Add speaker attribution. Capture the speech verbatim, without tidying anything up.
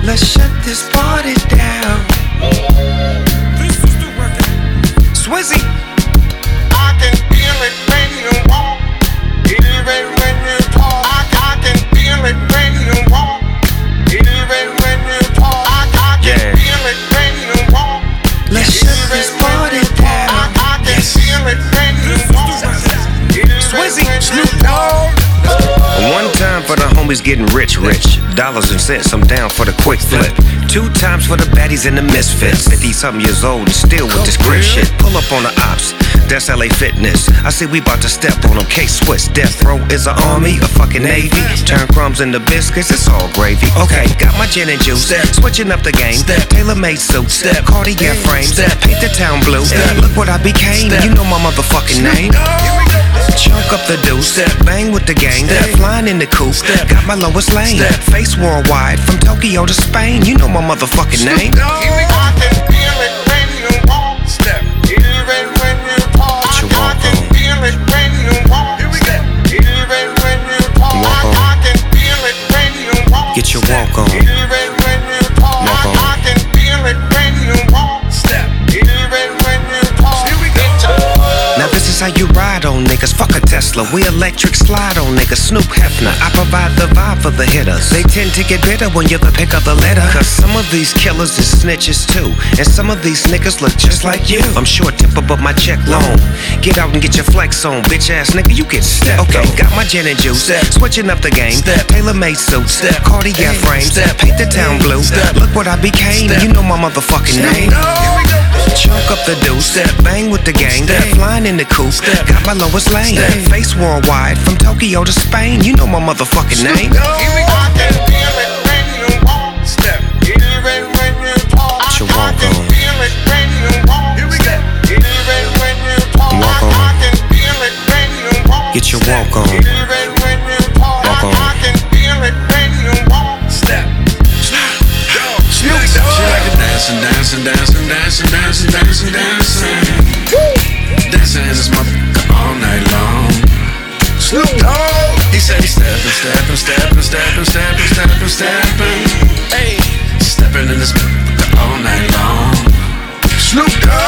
Speaker 1: Let's shut this party down. This is the record. Swizzy.
Speaker 2: I can feel it when you walk, even when you talk. I, I can feel it when you walk, even when you talk. I, I can
Speaker 1: Yeah.
Speaker 2: feel it when you walk.
Speaker 1: Let's shut this party down.
Speaker 2: I, I can feel it when you walk.
Speaker 1: Swizzy, Snoop Dogg.
Speaker 3: One time for the homies getting rich, rich. Dollars and cents, I'm down for the quick flip. Two times for the baddies and the misfits. fifty-something years old and still with this grit shit. Pull up on the ops, that's L A Fitness. I see we bout to step on them. K-Swiss, death row is an army, a fucking navy. Turn crumbs into biscuits, it's all gravy. Okay, got my gin and juice, switching up the game. Tailor-made suits, Cartier frames, paint the town blue. Look what I became, you know my motherfucking name. Chunk up the deuce, bang with the gang, flying in the coupe, got my lowest lane, face worldwide, from Tokyo to Spain, you know my motherfucking name.
Speaker 2: I can feel it when you walk, even when you talk.
Speaker 3: Get your walk
Speaker 2: I can
Speaker 3: on.
Speaker 2: feel it when you walk, even when you talk.
Speaker 3: Walk on.
Speaker 2: I can feel it when you walk,
Speaker 3: Get your walk on.
Speaker 2: even when you talk.
Speaker 3: Walk on.
Speaker 2: I can feel it when you walk, even when you talk.
Speaker 3: Now this is how you ride on niggas, fuck a Tesla, we electric slide on niggas, Snoop Hefner, I provide the vibe for the hitters. They tend to get bitter when you're the pick of the litter, cause some of these killers is snitches too, and some of these niggas look just like you. I'm sure tip up my check loan, get out and get your flex on, bitch ass nigga, you get stepped. Okay, got my gin and juice, switching up the game, tailor-made suits, Cartier frames, paint the town blue, look what I became, you know my motherfucking name. Chunk up the deuce, bang with the gang, flying in the coupe, got my lowest lane, face worldwide, from Tokyo to Spain, you know my motherfucking name.
Speaker 2: I can feel it when you walk, even when you talk.
Speaker 3: Get your walk
Speaker 2: I can
Speaker 3: on.
Speaker 2: feel it when you walk, even when you talk.
Speaker 3: Walk on.
Speaker 2: I can feel it when you walk,
Speaker 3: Get your walk on.
Speaker 2: even when you talk.
Speaker 3: Walk on.
Speaker 2: I can feel it when you walk.
Speaker 4: She like to dance and dance and dance and dance and dance and dance and dancing. Dancing in this motherfucker all night long. Snoop Dogg. He said he's stepping, stepping, stepping, stepping, stepping, stepping, stepping. Hey, stepping in this motherfucker all night long. Snoop Dogg.